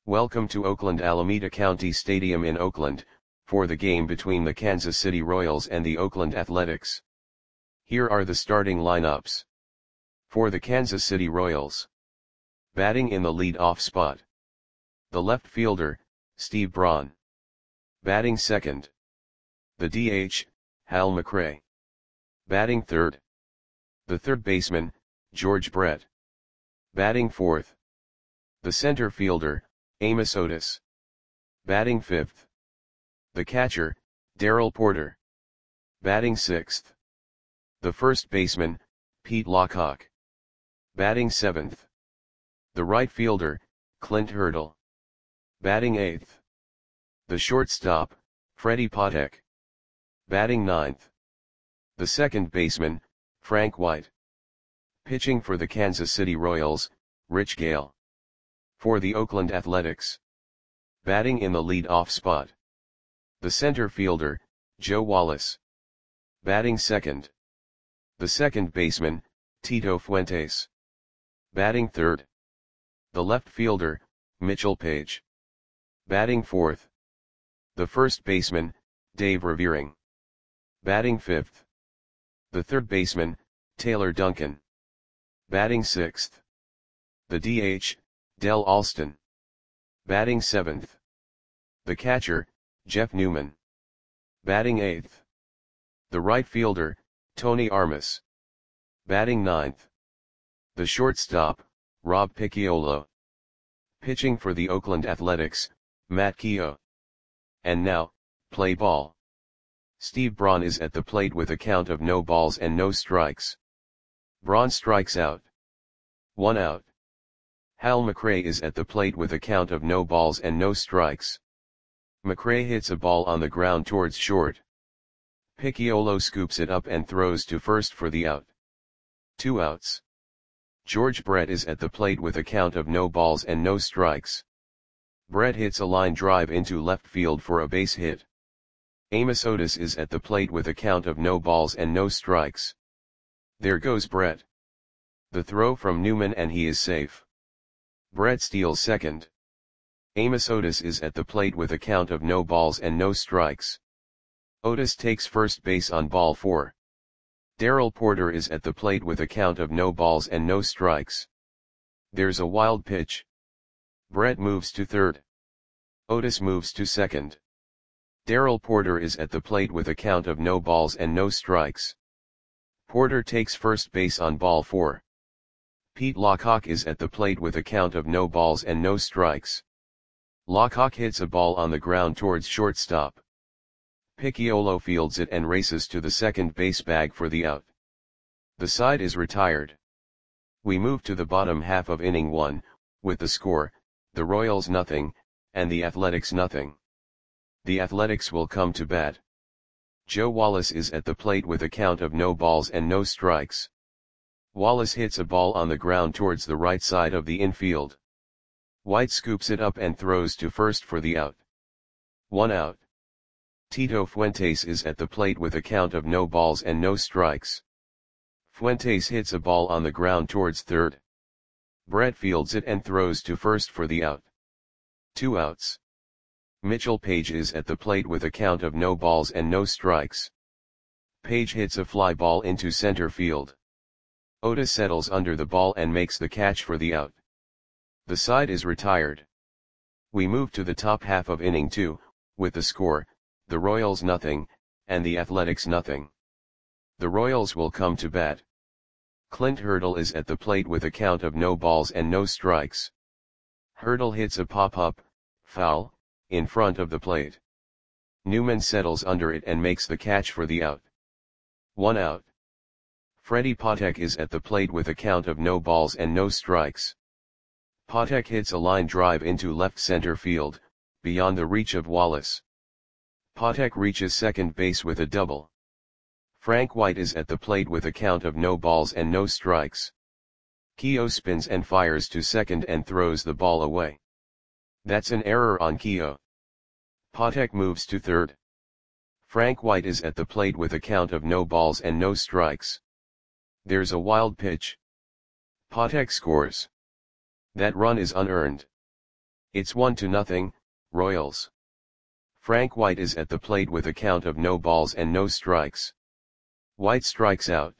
Welcome to Oakland Alameda County Stadium in Oakland, for the game between the Kansas City Royals and the Oakland Athletics. Here are the starting lineups. For the Kansas City Royals. Batting in the lead-off spot. The left fielder, Steve Braun. Batting second. The DH, Hal McRae. Batting third. The third baseman, George Brett. Batting fourth. The center fielder, Amos Otis. Batting fifth. The catcher, Darrell Porter. Batting sixth. The first baseman, Pete Lockhart. Batting seventh. The right fielder, Clint Hurdle. Batting eighth. The shortstop, Freddie Patek. Batting ninth. The second baseman, Frank White. Pitching for the Kansas City Royals, Rich Gale. For the Oakland Athletics. Batting in the lead-off spot. The center fielder, Joe Wallace. Batting second. The second baseman, Tito Fuentes. Batting third. The left fielder, Mitchell Page. Batting fourth. The first baseman, Dave Revering. Batting fifth. The third baseman, Taylor Duncan. Batting sixth. The DH, Del Alston. Batting seventh. The catcher, Jeff Newman. Batting eighth. The right fielder, Tony Armas. Batting ninth. The shortstop, Rob Picciolo. Pitching for the Oakland Athletics, Matt Keogh. And now, play ball. Steve Braun is at the plate with a count of no balls and no strikes. Braun strikes out. 1 out. Hal McRae is at the plate with a count of no balls and no strikes. McRae hits a ball on the ground towards short. Picciolo scoops it up and throws to first for the out. 2 outs. George Brett is at the plate with a count of no balls and no strikes. Brett hits a line drive into left field for a base hit. Amos Otis is at the plate with a count of no balls and no strikes. There goes Brett. The throw from Newman and he is safe. Brett steals second. Amos Otis is at the plate with a count of no balls and no strikes. Otis takes first base on ball 4. Darrell Porter is at the plate with a count of no balls and no strikes. There's a wild pitch. Brett moves to third. Otis moves to second. Darrell Porter is at the plate with a count of no balls and no strikes. Porter takes first base on ball 4. Pete Lockhart is at the plate with a count of no balls and no strikes. Lockhart hits a ball on the ground towards shortstop. Picciolo fields it and races to the second base bag for the out. The side is retired. We move to the bottom half of inning 1, with the score, the Royals nothing, and the Athletics nothing. The Athletics will come to bat. Joe Wallace is at the plate with a count of no balls and no strikes. Wallace hits a ball on the ground towards the right side of the infield. White scoops it up and throws to first for the out. 1 out. Tito Fuentes is at the plate with a count of no balls and no strikes. Fuentes hits a ball on the ground towards third. Brett fields it and throws to first for the out. 2 outs. Mitchell Page is at the plate with a count of no balls and no strikes. Page hits a fly ball into center field. Otis settles under the ball and makes the catch for the out. The side is retired. We move to the top half of inning 2, with the score, the Royals nothing, and the Athletics nothing. The Royals will come to bat. Clint Hurdle is at the plate with a count of no balls and no strikes. Hurdle hits a pop-up, foul, in front of the plate. Newman settles under it and makes the catch for the out. 1 out. Freddie Patek is at the plate with a count of no balls and no strikes. Patek hits a line drive into left center field, beyond the reach of Wallace. Patek reaches second base with a double. Frank White is at the plate with a count of no balls and no strikes. Keogh spins and fires to second and throws the ball away. That's an error on Keogh. Patek moves to third. Frank White is at the plate with a count of no balls and no strikes. There's a wild pitch. Patek scores. That run is unearned. It's 1-0, Royals. Frank White is at the plate with a count of no balls and no strikes. White strikes out.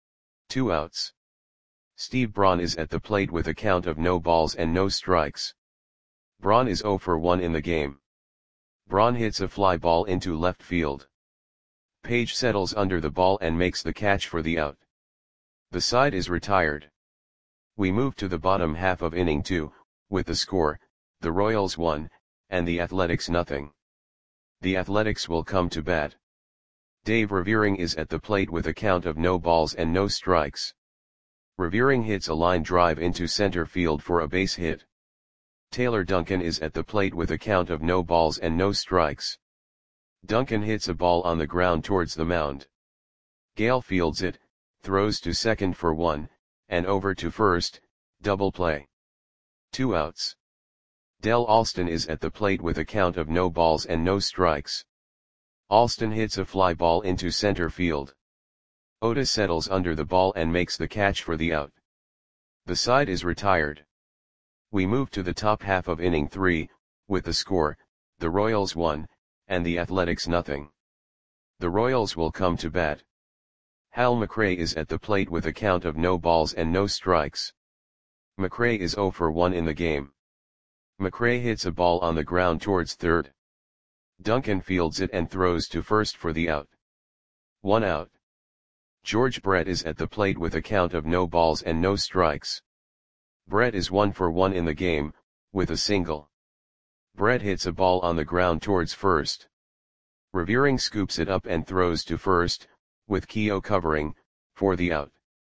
2 outs. Steve Braun is at the plate with a count of no balls and no strikes. Braun is 0 for 1 in the game. Braun hits a fly ball into left field. Page settles under the ball and makes the catch for the out. The side is retired. We move to the bottom half of inning 2, with the score, the Royals 1, and the Athletics 0. The Athletics will come to bat. Dave Revering is at the plate with a count of no balls and no strikes. Revering hits a line drive into center field for a base hit. Taylor Duncan is at the plate with a count of no balls and no strikes. Duncan hits a ball on the ground towards the mound. Gale fields it, throws to second for 1, and over to first, double play. 2 outs. Del Alston is at the plate with a count of no balls and no strikes. Alston hits a fly ball into center field. Otis settles under the ball and makes the catch for the out. The side is retired. We move to the top half of inning 3, with the score, the Royals 1, and the Athletics 0. The Royals will come to bat. Hal McRae is at the plate with a count of no balls and no strikes. McRae is 0 for 1 in the game. McRae hits a ball on the ground towards third. Duncan fields it and throws to first for the out. 1 out. George Brett is at the plate with a count of no balls and no strikes. Brett is 1 for 1 in the game, with a single. Brett hits a ball on the ground towards first. Revering scoops it up and throws to first, with Keogh covering, for the out.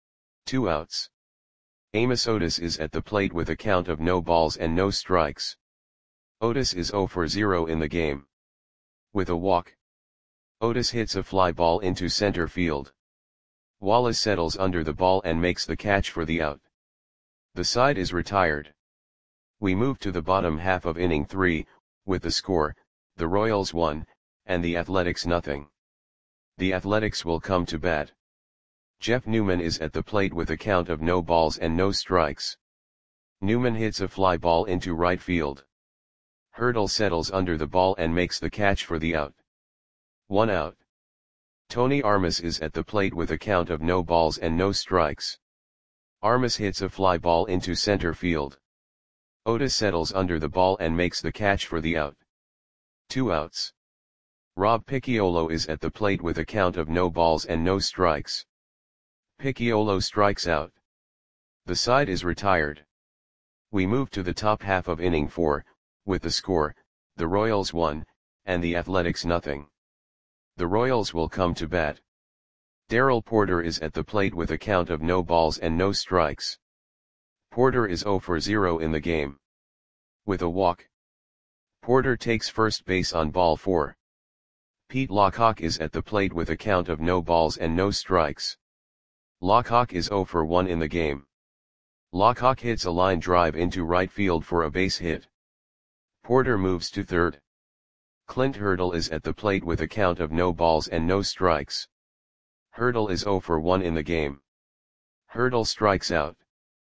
2 outs. Amos Otis is at the plate with a count of no balls and no strikes. Otis is 0 for 0 in the game. With a walk. Otis hits a fly ball into center field. Wallace settles under the ball and makes the catch for the out. The side is retired. We move to the bottom half of inning 3, with the score, the Royals 1, and the Athletics 0. The Athletics will come to bat. Jeff Newman is at the plate with a count of no balls and no strikes. Newman hits a fly ball into right field. Hurdle settles under the ball and makes the catch for the out. 1 out. Tony Armas is at the plate with a count of no balls and no strikes. Armas hits a fly ball into center field. Otis settles under the ball and makes the catch for the out. 2 outs. Rob Picciolo is at the plate with a count of no balls and no strikes. Picciolo strikes out. The side is retired. We move to the top half of inning 4, with the score, the Royals 1, and the Athletics 0. The Royals will come to bat. Darrell Porter is at the plate with a count of no balls and no strikes. Porter is 0 for 0 in the game. With a walk. Porter takes first base on ball 4. Pete Lockhawk is at the plate with a count of no balls and no strikes. Lockhawk is 0 for 1 in the game. Lockhawk hits a line drive into right field for a base hit. Porter moves to third. Clint Hurdle is at the plate with a count of no balls and no strikes. Hurdle is 0 for 1 in the game. Hurdle strikes out.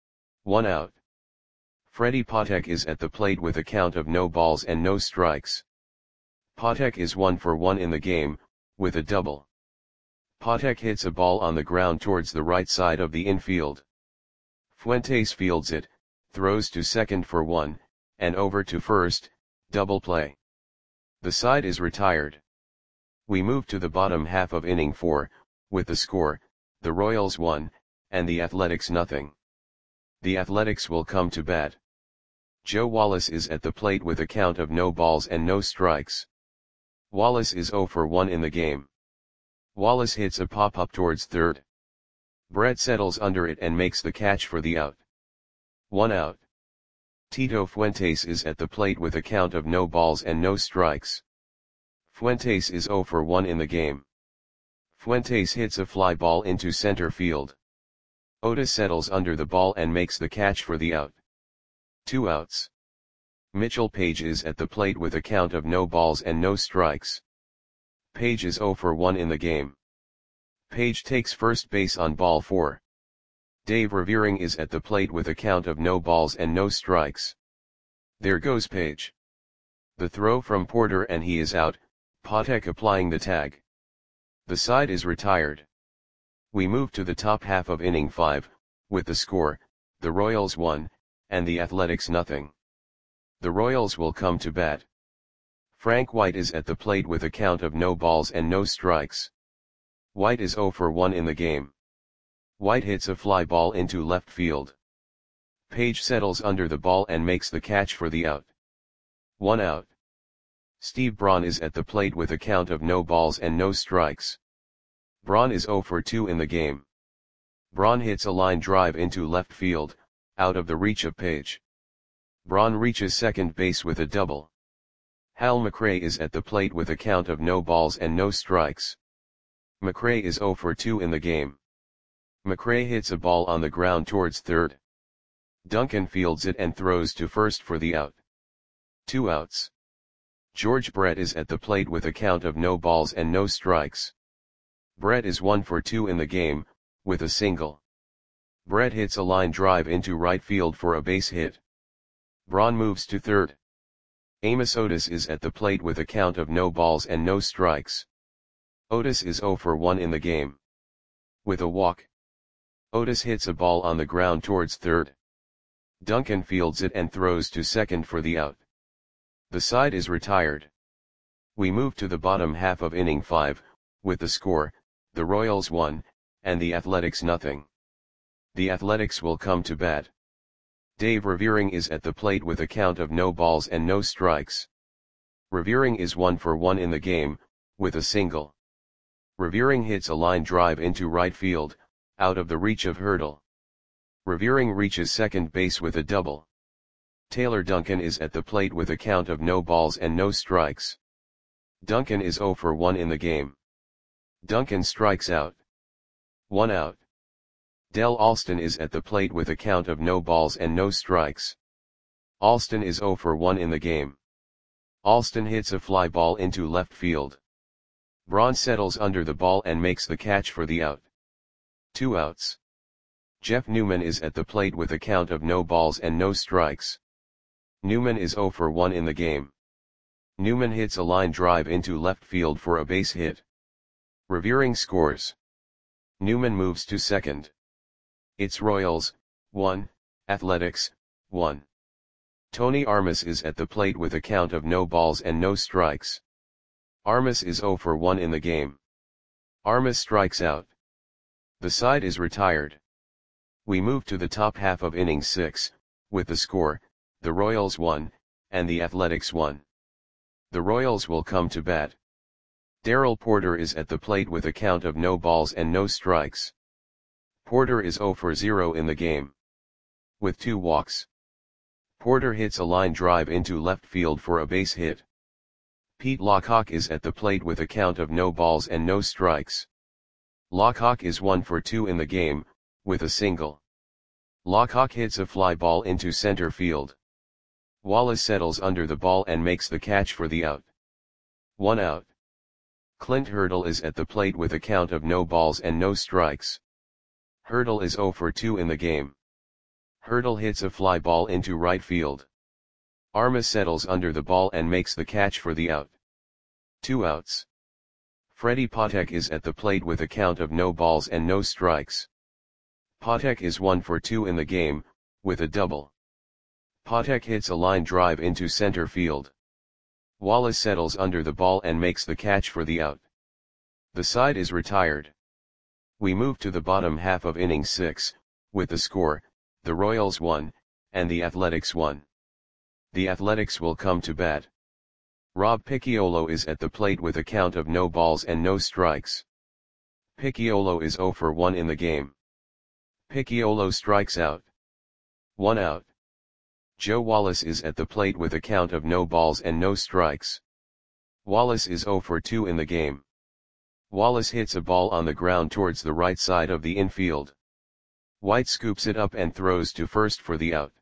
1 out. Freddie Patek is at the plate with a count of no balls and no strikes. Patek is 1 for 1 in the game, with a double. Patek hits a ball on the ground towards the right side of the infield. Fuentes fields it, throws to second for 1, and over to first, double play. The side is retired. We move to the bottom half of inning 4, with the score, the Royals 1, and the Athletics 0. The Athletics will come to bat. Joe Wallace is at the plate with a count of no balls and no strikes. Wallace is 0 for 1 in the game. Wallace hits a pop-up towards third. Brett settles under it and makes the catch for the out. 1 out. Tito Fuentes is at the plate with a count of no balls and no strikes. Fuentes is 0 for 1 in the game. Fuentes hits a fly ball into center field. Otis settles under the ball and makes the catch for the out. 2 outs. Mitchell Page is at the plate with a count of no balls and no strikes. Page is 0 for 1 in the game. Page takes first base on ball 4. Dave Revering is at the plate with a count of no balls and no strikes. There goes Page. The throw from Porter and he is out, Patek applying the tag. The side is retired. We move to the top half of inning 5, with the score, the Royals 1, and the Athletics nothing. The Royals will come to bat. Frank White is at the plate with a count of no balls and no strikes. White is 0 for 1 in the game. White hits a fly ball into left field. Page settles under the ball and makes the catch for the out. 1 out. Steve Braun is at the plate with a count of no balls and no strikes. Braun is 0 for 2 in the game. Braun hits a line drive into left field, out of the reach of Page. Braun reaches second base with a double. Hal McRae is at the plate with a count of no balls and no strikes. McRae is 0 for 2 in the game. McRae hits a ball on the ground towards third. Duncan fields it and throws to first for the out. 2 outs. George Brett is at the plate with a count of no balls and no strikes. Brett is 1 for 2 in the game, with a single. Brett hits a line drive into right field for a base hit. Braun moves to third. Amos Otis is at the plate with a count of no balls and no strikes. Otis is 0 for 1 in the game. With a walk. Otis hits a ball on the ground towards third. Duncan fields it and throws to second for the out. The side is retired. We move to the bottom half of inning 5, with the score, the Royals 1, and the Athletics nothing. The Athletics will come to bat. Dave Revering is at the plate with a count of no balls and no strikes. Revering is 1 for 1 in the game, with a single. Revering hits a line drive into right field, out of the reach of Hurdle. Revering reaches second base with a double. Taylor Duncan is at the plate with a count of no balls and no strikes. Duncan is 0 for 1 in the game. Duncan strikes out. 1 out. Del Alston is at the plate with a count of no balls and no strikes. Alston is 0 for 1 in the game. Alston hits a fly ball into left field. Braun settles under the ball and makes the catch for the out. 2 outs. Jeff Newman is at the plate with a count of no balls and no strikes. Newman is 0 for 1 in the game. Newman hits a line drive into left field for a base hit. Revering scores. Newman moves to second. It's Royals, 1, Athletics, 1. Tony Armas is at the plate with a count of no balls and no strikes. Armas is 0 for 1 in the game. Armas strikes out. The side is retired. We move to the top half of inning 6, with the score, the Royals 1, and the Athletics 1. The Royals will come to bat. Darrell Porter is at the plate with a count of no balls and no strikes. Porter is 0 for 0 in the game. With 2 walks. Porter hits a line drive into left field for a base hit. Pete Lockhawk is at the plate with a count of no balls and no strikes. Lockhawk is 1 for 2 in the game, with a single. Lockhawk hits a fly ball into center field. Wallace settles under the ball and makes the catch for the out. 1 out. Clint Hurdle is at the plate with a count of no balls and no strikes. Hurdle is 0 for 2 in the game. Hurdle hits a fly ball into right field. Armas settles under the ball and makes the catch for the out. 2 outs. Freddie Patek is at the plate with a count of no balls and no strikes. Patek is 1 for 2 in the game, with a double. Patek hits a line drive into center field. Wallace settles under the ball and makes the catch for the out. The side is retired. We move to the bottom half of inning 6, with the score, the Royals 1, and the Athletics 1. The Athletics will come to bat. Rob Picciolo is at the plate with a count of no balls and no strikes. Picciolo is 0 for 1 in the game. Picciolo strikes out. 1 out. Joe Wallace is at the plate with a count of no balls and no strikes. Wallace is 0 for 2 in the game. Wallace hits a ball on the ground towards the right side of the infield. White scoops it up and throws to first for the out.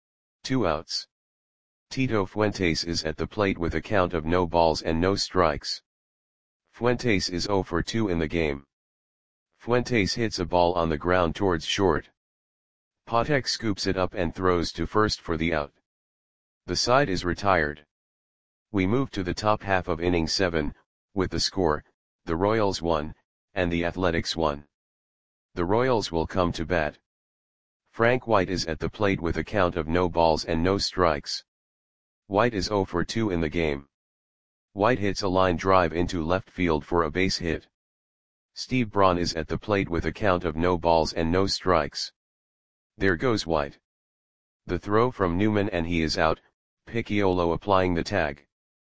2 outs. Tito Fuentes is at the plate with a count of no balls and no strikes. Fuentes is 0 for 2 in the game. Fuentes hits a ball on the ground towards short. Patek scoops it up and throws to first for the out. The side is retired. We move to the top half of inning 7, with the score, the Royals 1, and the Athletics 1. The Royals will come to bat. Frank White is at the plate with a count of no balls and no strikes. White is 0 for 2 in the game. White hits a line drive into left field for a base hit. Steve Braun is at the plate with a count of no balls and no strikes. There goes White. The throw from Newman and he is out, Picciolo applying the tag.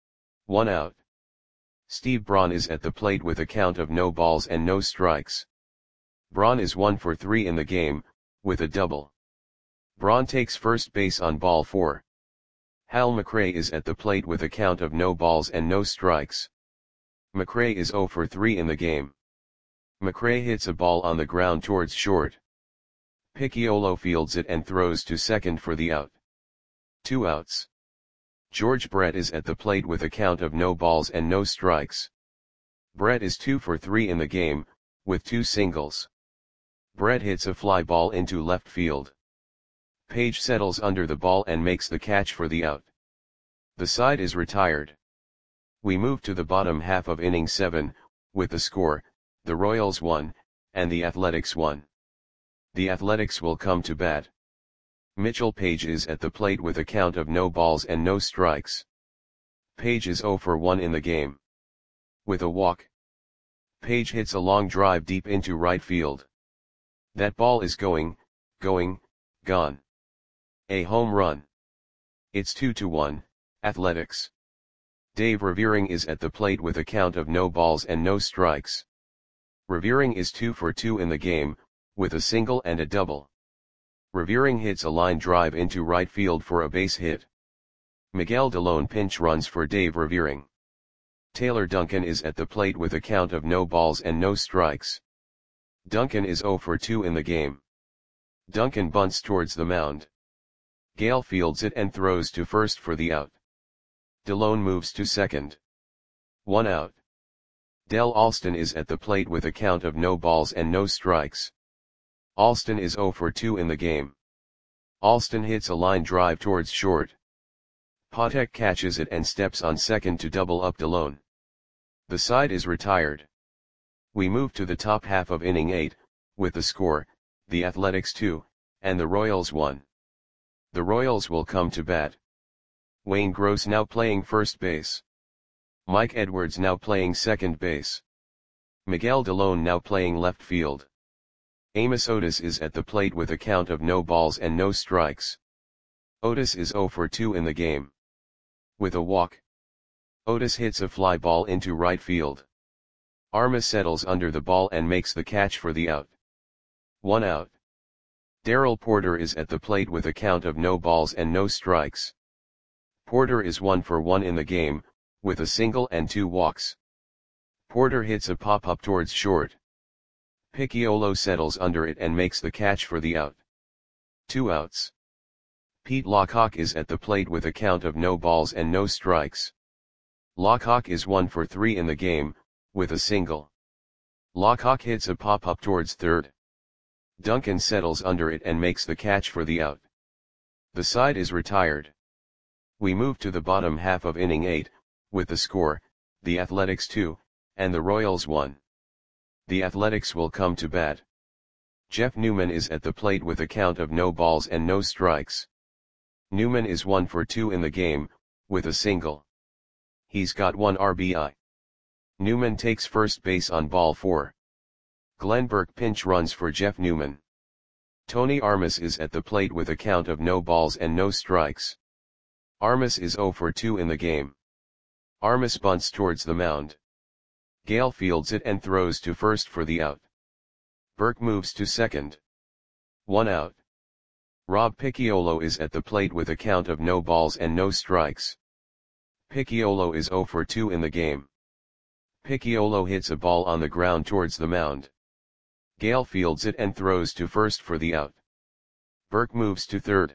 1 out. Steve Braun is at the plate with a count of no balls and no strikes. Braun is 1 for 3 in the game, with a double. Braun takes first base on ball 4. Hal McRae is at the plate with a count of no balls and no strikes. McRae is 0 for 3 in the game. McRae hits a ball on the ground towards short. Picciolo fields it and throws to second for the out. 2 outs. George Brett is at the plate with a count of no balls and no strikes. Brett is 2 for 3 in the game, with 2 singles. Brett hits a fly ball into left field. Page settles under the ball and makes the catch for the out. The side is retired. We move to the bottom half of inning 7, with the score, the Royals 1, and the Athletics 1. The Athletics will come to bat. Mitchell Page is at the plate with a count of no balls and no strikes. Page is 0 for 1 in the game. With a walk, Page hits a long drive deep into right field. That ball is going, gone. A home run. It's 2-1, Athletics. Dave Revering is at the plate with a count of no balls and no strikes. Revering is 2 for 2 in the game, with a single and a double. Revering hits a line drive into right field for a base hit. Miguel Delone pinch runs for Dave Revering. Taylor Duncan is at the plate with a count of no balls and no strikes. Duncan is 0 for 2 in the game. Duncan bunts towards the mound. Gale fields it and throws to first for the out. Delone moves to second. 1 out. Del Alston is at the plate with a count of no balls and no strikes. Alston is 0 for 2 in the game. Alston hits a line drive towards short. Patek catches it and steps on second to double up Delone. The side is retired. We move to the top half of inning 8, with the score, the Athletics 2, and the Royals 1. The Royals will come to bat. Wayne Gross now playing first base. Mike Edwards now playing second base. Miguel Delone now playing left field. Amos Otis is at the plate with a count of no balls and no strikes. Otis is 0 for 2 in the game. With a walk, Otis hits a fly ball into right field. Armas settles under the ball and makes the catch for the out. 1 out. Darrell Porter is at the plate with a count of no balls and no strikes. Porter is 1 for 1 in the game, with a single and 2 walks. Porter hits a pop-up towards short. Picciolo settles under it and makes the catch for the out. 2 outs. Pete Lockhawk is at the plate with a count of no balls and no strikes. Lockhawk is 1 for 3 in the game, with a single. Lockhawk hits a pop-up towards third. Duncan settles under it and makes the catch for the out. The side is retired. We move to the bottom half of inning 8, with the score, the Athletics 2, and the Royals 1. The Athletics will come to bat. Jeff Newman is at the plate with a count of no balls and no strikes. Newman is 1 for 2 in the game, with a single. He's got 1 RBI. Newman takes first base on ball 4. Glenn Burke pinch runs for Jeff Newman. Tony Armas is at the plate with a count of no balls and no strikes. Armas is 0 for 2 in the game. Armas bunts towards the mound. Gale fields it and throws to first for the out. Burke moves to second. 1 out. Rob Picciolo is at the plate with a count of no balls and no strikes. Picciolo is 0 for 2 in the game. Picciolo hits a ball on the ground towards the mound. Gale fields it and throws to first for the out. Burke moves to third.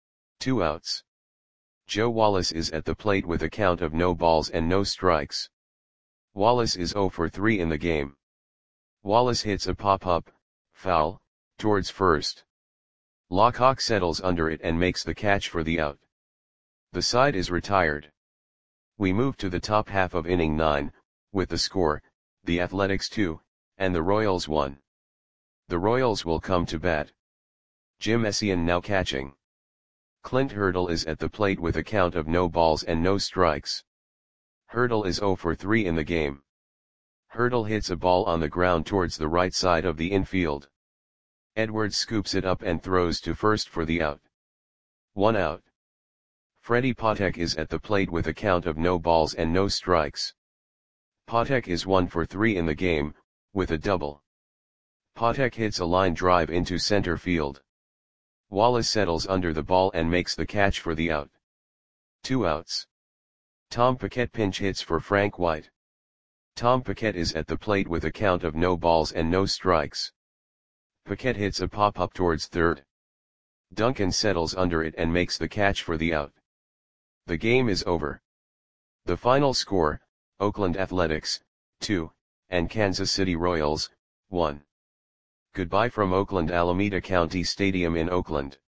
2 outs. Joe Wallace is at the plate with a count of no balls and no strikes. Wallace is 0 for 3 in the game. Wallace hits a pop-up, foul, towards first. Lockhawk settles under it and makes the catch for the out. The side is retired. We move to the top half of inning 9, with the score, the Athletics 2, and the Royals 1. The Royals will come to bat. Jim Essien now catching. Clint Hurdle is at the plate with a count of no balls and no strikes. Hurdle is 0 for 3 in the game. Hurdle hits a ball on the ground towards the right side of the infield. Edwards scoops it up and throws to first for the out. 1 out. Freddie Patek is at the plate with a count of no balls and no strikes. Patek is 1 for 3 in the game, with a double. Patek hits a line drive into center field. Wallace settles under the ball and makes the catch for the out. 2 outs. Tom Paquette pinch hits for Frank White. Tom Paquette is at the plate with a count of no balls and no strikes. Paquette hits a pop-up towards third. Duncan settles under it and makes the catch for the out. The game is over. The final score, Oakland Athletics, 2, and Kansas City Royals, 1. Goodbye from Oakland Alameda County Stadium in Oakland.